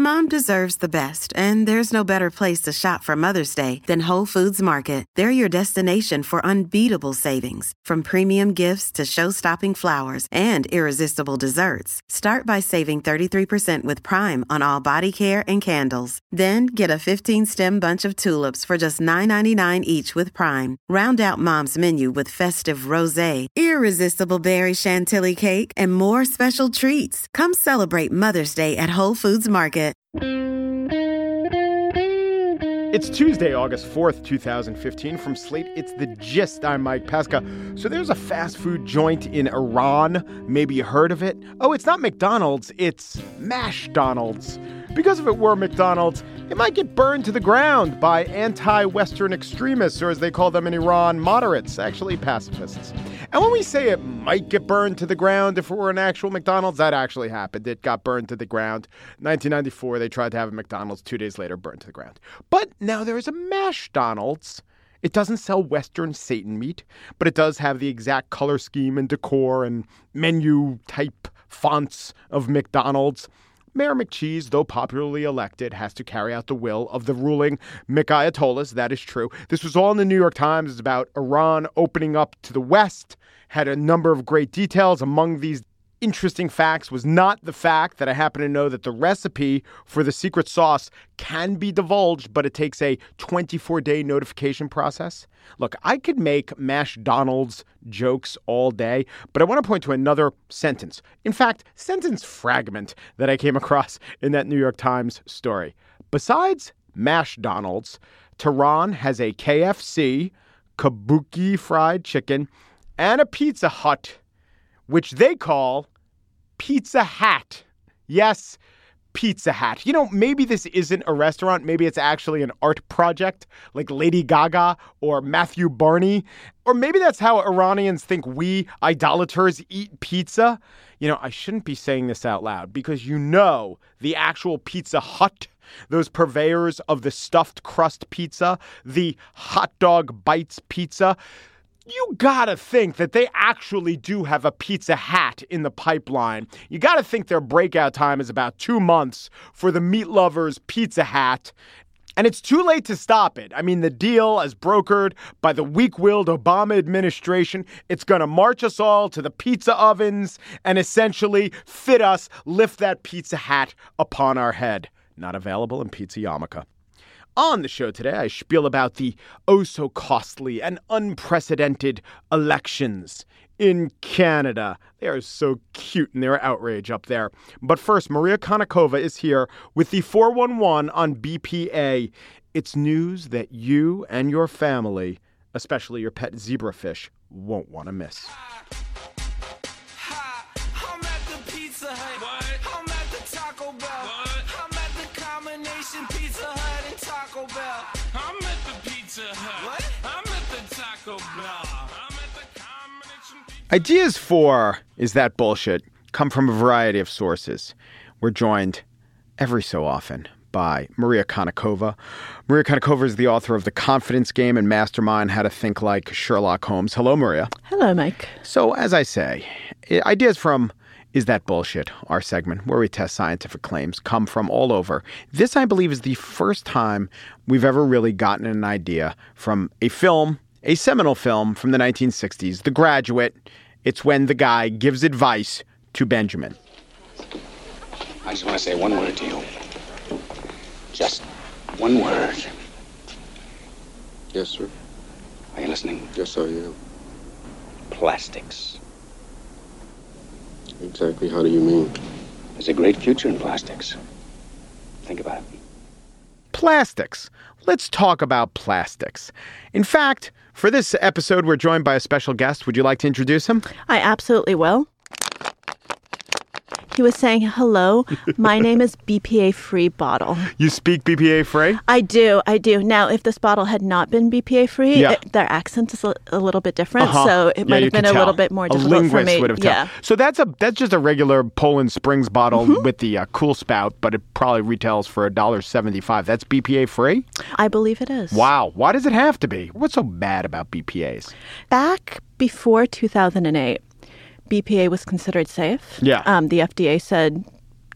Mom deserves the best, and there's no better place to shop for Mother's Day than Whole Foods Market. They're your destination for unbeatable savings, from premium gifts to show-stopping flowers and irresistible desserts. Start by saving 33% with Prime on all body care and candles. Then get a 15-stem bunch of tulips for just $9.99 each with Prime. Round out Mom's menu with festive rosé, irresistible berry chantilly cake, and more special treats. Come celebrate Mother's Day at Whole Foods Market. It's Tuesday, August 4th, 2015. From Slate, it's The Gist. I'm Mike Pesca. So there's a fast food joint in Iran. Maybe you heard of it. Oh, it's not McDonald's. It's Mashdonald's. Because if it were McDonald's, it might get burned to the ground by anti-Western extremists, or as they call them in Iran, moderates, actually pacifists. And when we say it might get burned to the ground if it were an actual McDonald's, that actually happened. It got burned to the ground. 1994, they tried to have a McDonald's. 2 days later, burned to the ground. But now there is a Mashdonald's. It doesn't sell Western Satan meat, but it does have the exact color scheme and decor and menu type fonts of McDonald's. Mayor McCheese, though popularly elected, has to carry out the will of the ruling McAyatollahs. That is true. This was all in the New York Times. It's about Iran opening up to the West. Had a number of great details. Among these interesting facts was not the fact that I happen to know that the recipe for the secret sauce can be divulged, but it takes a 24-day notification process. Look, I could make Mashdonald's jokes all day, but I want to point to another sentence. In fact, sentence fragment that I came across in that New York Times story. Besides Mashdonald's, Tehran has a KFC, Kabuki fried chicken, and a Pizza Hut, which they call Pizza Hat. Yes, Pizza Hat. You know, maybe this isn't a restaurant. Maybe it's actually an art project like Lady Gaga or Matthew Barney. Or maybe that's how Iranians think we idolaters eat pizza. You know, I shouldn't be saying this out loud because you know the actual Pizza Hut, those purveyors of the stuffed crust pizza, the hot dog bites pizza, you gotta think that they actually do have a Pizza Hat in the pipeline. You gotta think their breakout time is about 2 months for the meat lovers' Pizza Hat. And it's too late to stop it. I mean, the deal, as brokered by the weak-willed Obama administration, it's going to march us all to the pizza ovens and essentially fit us, lift that Pizza Hat upon our head. Not available in Pizza Yarmulke. On the show today, I spiel about the oh-so-costly and unprecedented elections in Canada. They are so cute in their outrage up there. But first, Maria Konnikova is here with the 411 on BPA. It's news that you and your family, especially your pet zebrafish, won't want to miss. I'm at the Pizza Hut. What? I'm at the Taco Bell. What? I'm at the combination Pizza Hut and Taco Bell. I'm at the Pizza Hut. What? I'm at the Taco Bell. I'm at the combination Pizza Hut. Ideas for Is That Bullshit come from a variety of sources. We're joined every so often by Maria Konnikova. Maria Konnikova is the author of The Confidence Game and Mastermind, How to Think Like Sherlock Holmes. Hello, Maria. Hello, Mike. So, as I say, ideas from Is That Bullshit, our segment where we test scientific claims, come from all over. This, I believe, is the first time we've ever really gotten an idea from a film, a seminal film from the 1960s, The Graduate. It's when the guy gives advice to Benjamin. I just want to say one word to you. Just one word. Yes, sir. Are you listening? Yes, I am. Plastics. Exactly how do you mean? There's a great future in plastics. Think about it. Plastics. Let's talk about plastics. In fact, for this episode, we're joined by a special guest. Would you like to introduce him? I absolutely will. He was saying, hello, my name is BPA Free Bottle. You speak BPA free? I do. Now, if this bottle had not been BPA free, their accent is a little bit different. So it might have been a little bit more difficult for me. A linguist would have told. So that's just a regular Poland Springs bottle with the cool spout, but it probably retails for $1.75. That's BPA free? I believe it is. Wow. Why does it have to be? What's so bad about BPAs? Back before 2008, BPA was considered safe. Yeah. The FDA said,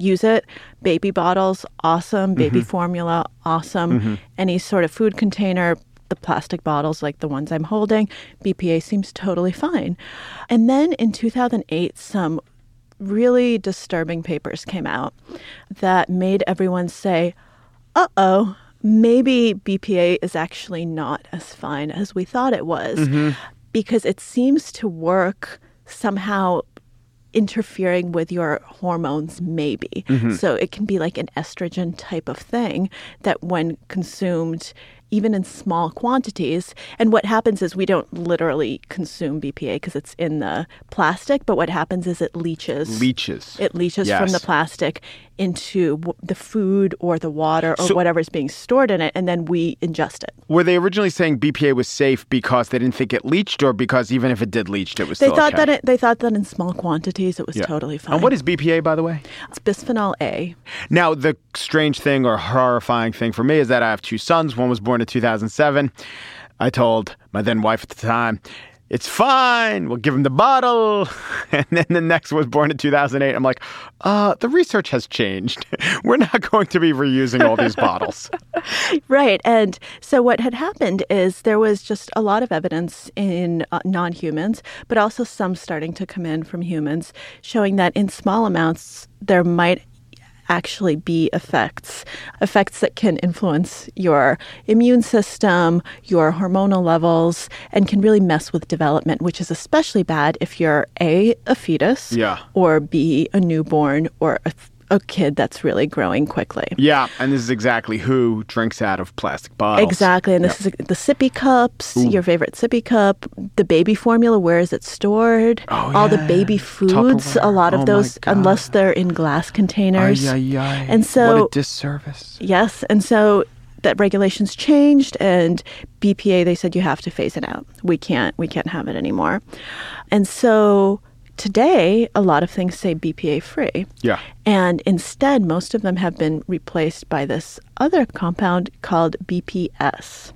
use it. Baby bottles, awesome. Baby formula, awesome. Any sort of food container, the plastic bottles like the ones I'm holding, BPA seems totally fine. And then in 2008, some really disturbing papers came out that made everyone say, uh-oh, maybe BPA is actually not as fine as we thought it was, because it seems to work somehow interfering with your hormones, maybe. So it can be like an estrogen type of thing that when consumed, even in small quantities, and what happens is we don't literally consume BPA because it's in the plastic, but what happens is it leaches. It leaches from the plastic into the food or the water or whatever's being stored in it, and then we ingest it. Were they originally saying BPA was safe because they didn't think it leached, or because even if it did leach, it was still okay? They thought that in small quantities it was totally fine. And what is BPA, by the way? It's bisphenol A. Now, the strange thing or horrifying thing for me is that I have two sons. One was born in 2007. I told my then wife at the time, it's fine, we'll give him the bottle. And then the next was born in 2008. I'm like, the research has changed. We're not going to be reusing all these bottles. Right. And so what had happened is there was just a lot of evidence in non-humans, but also some starting to come in from humans, showing that in small amounts there might actually be effects that can influence your immune system, your hormonal levels, and can really mess with development, which is especially bad if you're A, a fetus, or B, a newborn, or a kid that's really growing quickly. Yeah, and this is exactly who drinks out of plastic bottles. Exactly, and this is the sippy cups, your favorite sippy cup, the baby formula, where is it stored? All the baby foods, Tupperware. A lot of those, unless they're in glass containers. And so, what a disservice. Yes, and so that regulations changed, and BPA, they said you have to phase it out. We can't have it anymore. And so today, a lot of things say BPA free. Yeah. And instead, most of them have been replaced by this other compound called BPS.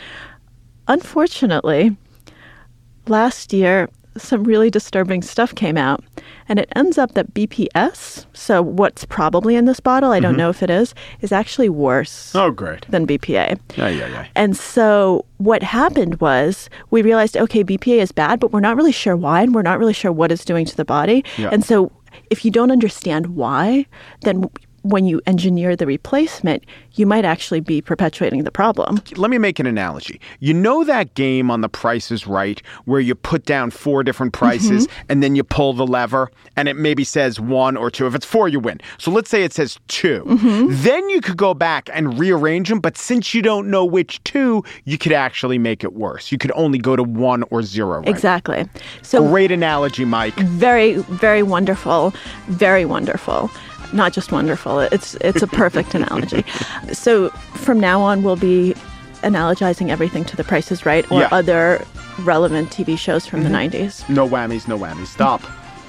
Unfortunately, last year, some really disturbing stuff came out. And it ends up that BPS, so what's probably in this bottle, I don't know if it is actually worse than BPA. And so what happened was we realized, okay, BPA is bad, but we're not really sure why, and we're not really sure what it's doing to the body. And so if you don't understand why, then when you engineer the replacement, you might actually be perpetuating the problem. Let me make an analogy. You know that game on The Price is Right where you put down 4 different prices and then you pull the lever and it maybe says 1 or 2. If it's 4, you win. So let's say it says 2. Then you could go back and rearrange them. But since you don't know which 2, you could actually make it worse. You could only go to 1 or 0. Right? Exactly. So great analogy, Mike. Very, very wonderful. Very wonderful. Not just wonderful. It's a perfect analogy. So from now on, we'll be analogizing everything to The Price is Right or other relevant TV shows from the 90s. No whammies, no whammies. Stop.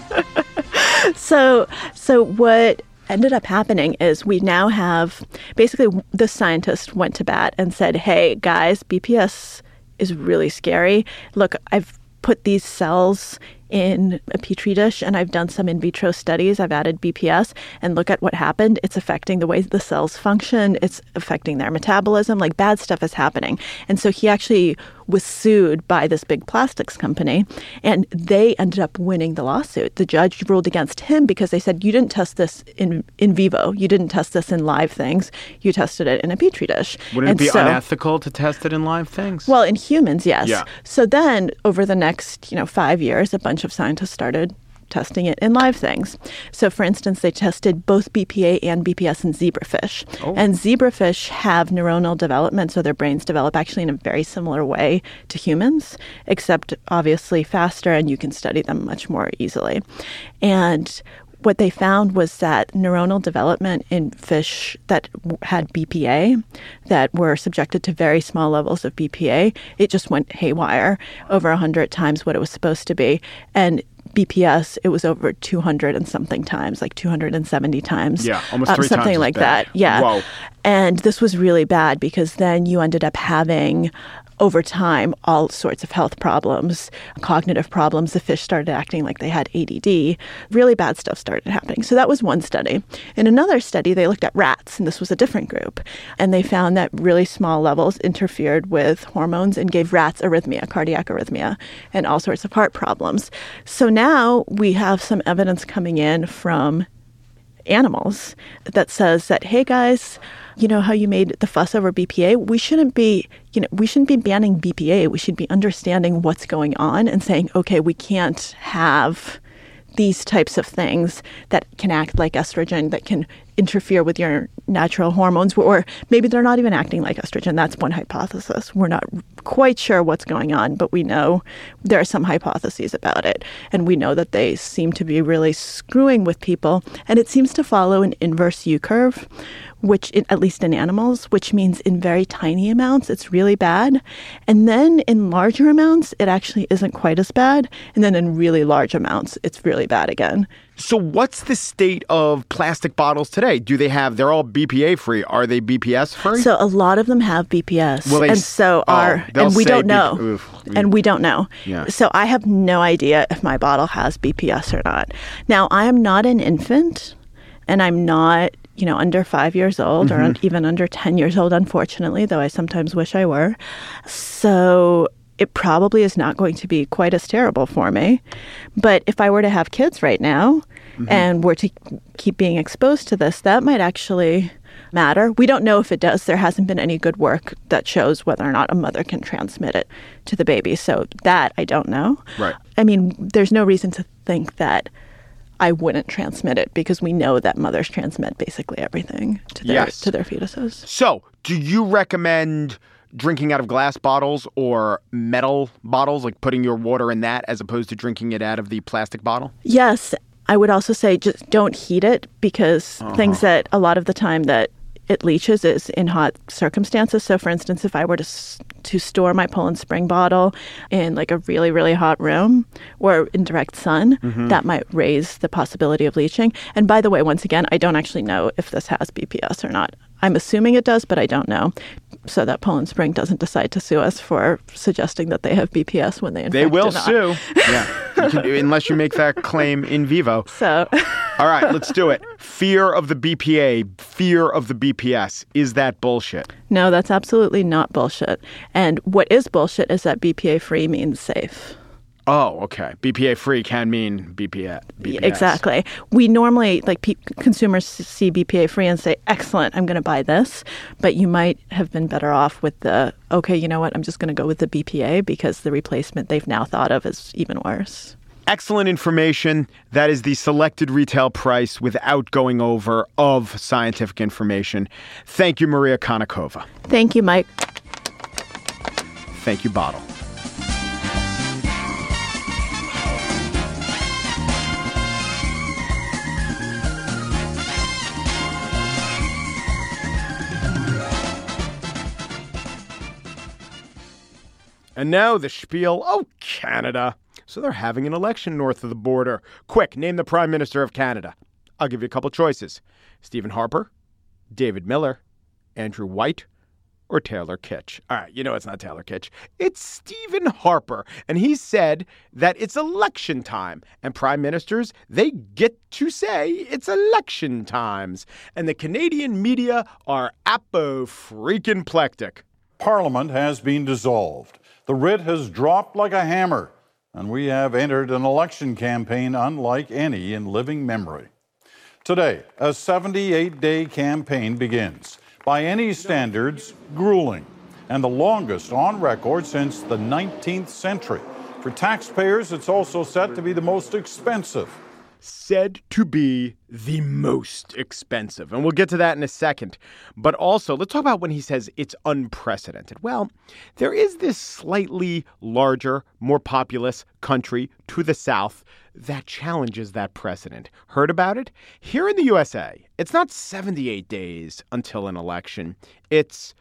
So what ended up happening is we now have, basically the scientist went to bat and said, hey, guys, BPS is really scary. Look, I've put these cells in a petri dish, and I've done some in vitro studies. I've added BPS, and look at what happened. It's affecting the way the cells function. It's affecting their metabolism. Like, bad stuff is happening. And so he actually was sued by this big plastics company, and they ended up winning the lawsuit. The judge ruled against him because they said, you didn't test this in vivo. You didn't test this in live things. You tested it in a petri dish. Wouldn't it be unethical to test it in live things? Well, in humans, yes. Yeah. So then over the next, 5 years, a bunch of scientists started testing it in live things. So, for instance, they tested both BPA and BPS in zebrafish. And zebrafish have neuronal development, so their brains develop actually in a very similar way to humans, except obviously faster, and you can study them much more easily. And what they found was that neuronal development in fish that had BPA, that were subjected to very small levels of BPA, it just went haywire, over 100 times what it was supposed to be. And BPS, it was over 200 and something times, like 270 times. Yeah, almost 3 something times like as bad. That. Yeah. Whoa. And this was really bad because then you ended up having over time, all sorts of health problems, cognitive problems. The fish started acting like they had ADD. Really bad stuff started happening. So that was one study. In another study, they looked at rats, and this was a different group. And they found that really small levels interfered with hormones and gave rats arrhythmia, cardiac arrhythmia, and all sorts of heart problems. So now we have some evidence coming in from animals that says that, hey guys, you know how you made the fuss over BPA? We shouldn't be banning BPA. We should be understanding what's going on and saying, okay, we can't have these types of things that can act like estrogen, that can interfere with your natural hormones, or maybe they're not even acting like estrogen. That's one hypothesis. We're not quite sure what's going on, but we know there are some hypotheses about it. And we know that they seem to be really screwing with people. And it seems to follow an inverse U curve, at least in animals, which means in very tiny amounts, it's really bad. And then in larger amounts, it actually isn't quite as bad. And then in really large amounts, it's really bad again. So what's the state of plastic bottles today? They're all BPA free. Are they BPS free? So a lot of them have BPS. And we don't know. And we don't know. Yeah. So I have no idea if my bottle has BPS or not. Now, I am not an infant, and I'm not under 5 years old or even under 10 years old, unfortunately, though I sometimes wish I were. So it probably is not going to be quite as terrible for me. But if I were to have kids right now and were to keep being exposed to this, that might actually matter. We don't know if it does. There hasn't been any good work that shows whether or not a mother can transmit it to the baby. So that I don't know. Right. I mean, there's no reason to think that I wouldn't transmit it, because we know that mothers transmit basically everything to their fetuses. So, do you recommend drinking out of glass bottles or metal bottles, like putting your water in that as opposed to drinking it out of the plastic bottle? Yes. I would also say just don't heat it, because things that a lot of the time that it leaches is in hot circumstances. So, for instance, if I were to store my Poland Spring bottle in like a really, really hot room or in direct sun, that might raise the possibility of leaching. And by the way, once again, I don't actually know if this has BPS or not. I'm assuming it does, but I don't know. So that Poland Spring doesn't decide to sue us for suggesting that they have BPS when they in They fact will do not. sue. Yeah. Unless you make that claim in vivo. So all right, let's do it. Fear of the BPA, fear of the BPS. Is that bullshit? No, that's absolutely not bullshit. And what is bullshit is that BPA-free means safe. Oh, okay. BPA-free can mean BPS. Exactly. We normally, consumers see BPA-free and say, excellent, I'm going to buy this. But you might have been better off with okay, you know what, I'm just going to go with the BPA, because the replacement they've now thought of is even worse. Excellent information. That is the selected retail price without going over of scientific information. Thank you, Maria Konnikova. Thank you, Mike. Thank you, Bottle. And now the spiel. Oh, Canada. So they're having an election north of the border. Quick, name the Prime Minister of Canada. I'll give you a couple choices. Stephen Harper, David Miller, Andrew White, or Taylor Kitsch. All right, you know it's not Taylor Kitsch. It's Stephen Harper. And he said that it's election time. And prime ministers, they get to say it's election times. And the Canadian media are apo-freaking-plectic. Parliament has been dissolved. The writ has dropped like a hammer. And we have entered an election campaign unlike any in living memory. Today, a 78-day campaign begins. By any standards, grueling, and the longest on record since the 19th century. For taxpayers, it's also set to be the most expensive. Said to be the most expensive. And we'll get to that in a second. But also, let's talk about when he says it's unprecedented. Well, there is this slightly larger, more populous country to the south that challenges that precedent. Heard about it? Here in the USA, it's not 78 days until an election. It's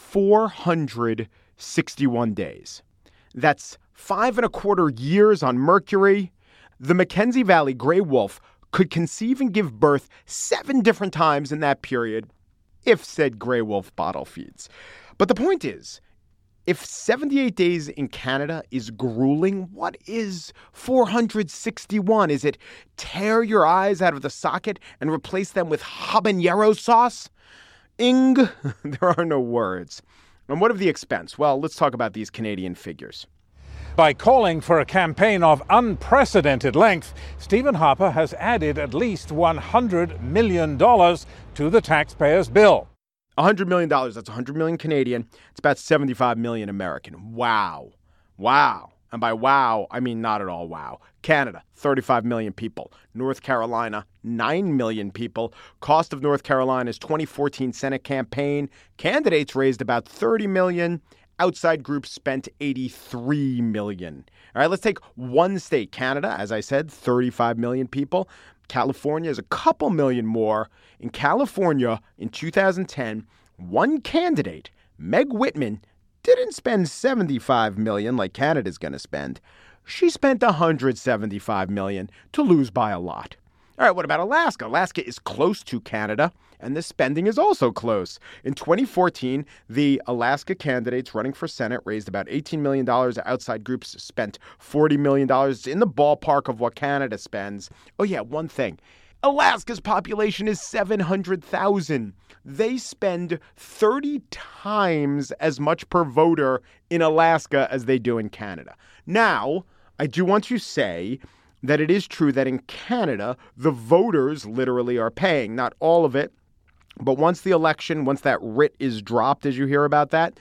461 days. That's 5.25 years on Mercury. The Mackenzie Valley gray wolf could conceive and give birth 7 different times in that period if said gray wolf bottle feeds. But the point is, If 78 days in Canada is grueling, what is 461? Is it tear your eyes out of the socket and replace them with habanero sauce? There are no words. And what of the expense? Well, let's talk about these Canadian figures. By calling for a campaign of unprecedented length, Stephen Harper has added at least $100 million to the taxpayers' bill. $100 million, that's 100 million Canadian. It's about 75 million American. Wow. Wow. And by wow, I mean not at all wow. Canada, 35 million people. North Carolina, 9 million people. Cost of North Carolina's 2014 Senate campaign. Candidates raised about 30 million. Outside groups spent 83 million. All right, let's take one state, Canada. As I said, 35 million people. California is a couple million more. In California, in 2010, one candidate, Meg Whitman, didn't spend 75 million like Canada's going to spend. She spent 175 million to lose by a lot. All right, what about Alaska? Alaska is close to Canada, and the spending is also close. In 2014, the Alaska candidates running for Senate raised about $18 million. Outside groups spent $40 million. It's in the ballpark of what Canada spends. Oh, yeah, one thing. Alaska's population is 700,000. They spend 30 times as much per voter in Alaska as they do in Canada. Now, I do want to say that it is true that in Canada, the voters literally are paying, not all of it. But once that writ is dropped, as you hear about that,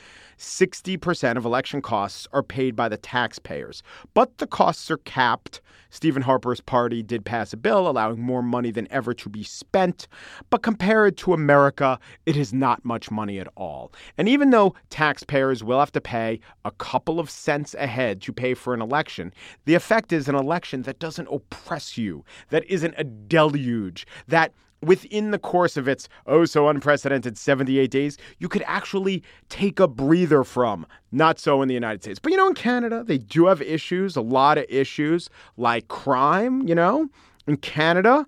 60% of election costs are paid by the taxpayers. But the costs are capped. Stephen Harper's party did pass a bill allowing more money than ever to be spent. But compared to America, it is not much money at all. And even though taxpayers will have to pay a couple of cents a head to pay for an election, the effect is an election that doesn't oppress you, that isn't a deluge, that within the course of its so unprecedented 78 days, you could actually take a breather from. Not so in the United States. But, in Canada, they do have issues, a lot of issues like crime, In Canada,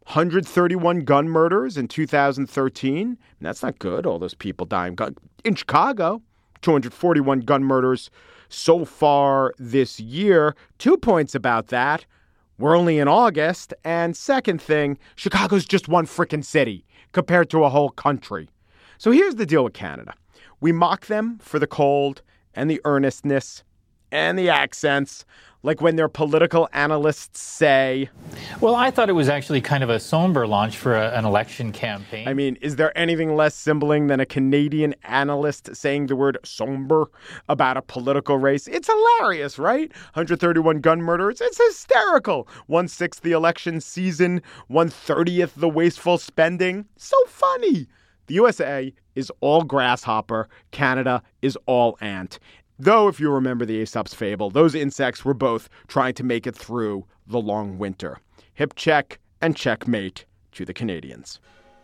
131 gun murders in 2013. And that's not good. All those people dying. In Chicago, 241 gun murders so far this year. 2 points about that. We're only in August. And second thing, Chicago's just one frickin' city compared to a whole country. So here's the deal with Canada. We mock them for the cold and the earnestness and the accents, like when their political analysts say, well, I thought it was actually kind of a somber launch for an election campaign. I mean, is there anything less symboling than a Canadian analyst saying the word somber about a political race? It's hilarious, right? 131 gun murders. It's hysterical. 1/6 the election season, 1/30th the wasteful spending. So funny. The USA is all grasshopper. Canada is all ant. Though, if you remember the Aesop's fable, those insects were both trying to make it through the long winter. Hip check and checkmate to the Canadians.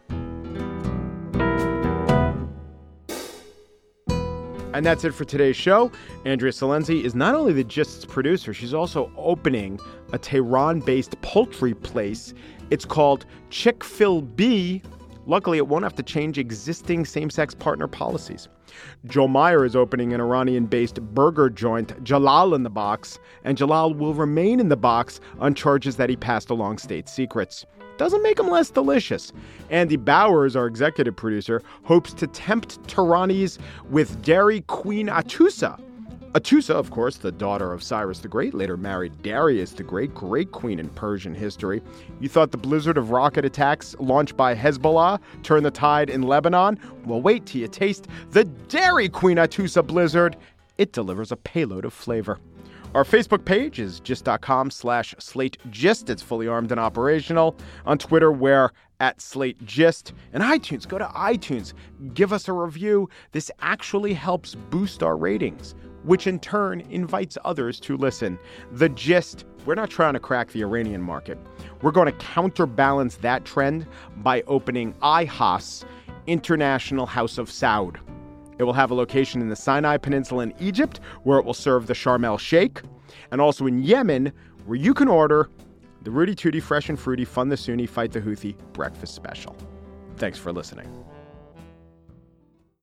And that's it for today's show. Andrea Silenzi is not only the Gist's producer, she's also opening a Tehran-based poultry place. It's called Chick-fil-B. Luckily, it won't have to change existing same-sex partner policies. Joe Meyer is opening an Iranian-based burger joint, Jalal in the Box, and Jalal will remain in the box on charges that he passed along state secrets. Doesn't make them less delicious. Andy Bowers, our executive producer, hopes to tempt Tehranis with Dairy Queen Atusa. Atusa, of course, the daughter of Cyrus the Great, later married Darius the Great, great queen in Persian history. You thought the blizzard of rocket attacks launched by Hezbollah turned the tide in Lebanon? Well, wait till you taste the Dairy Queen Atusa blizzard. It delivers a payload of flavor. Our Facebook page is gist.com/SlateGist. It's fully armed and operational. On Twitter, we're @SlateGist. And iTunes, go to iTunes. Give us a review. This actually helps boost our ratings, which in turn invites others to listen. The Gist, we're not trying to crack the Iranian market. We're going to counterbalance that trend by opening IHOS, International House of Saud. It will have a location in the Sinai Peninsula in Egypt, where it will serve the Sharm el-Sheikh, and also in Yemen, where you can order the Rudy Tooty Fresh and Fruity Fun the Sunni Fight the Houthi breakfast special. Thanks for listening.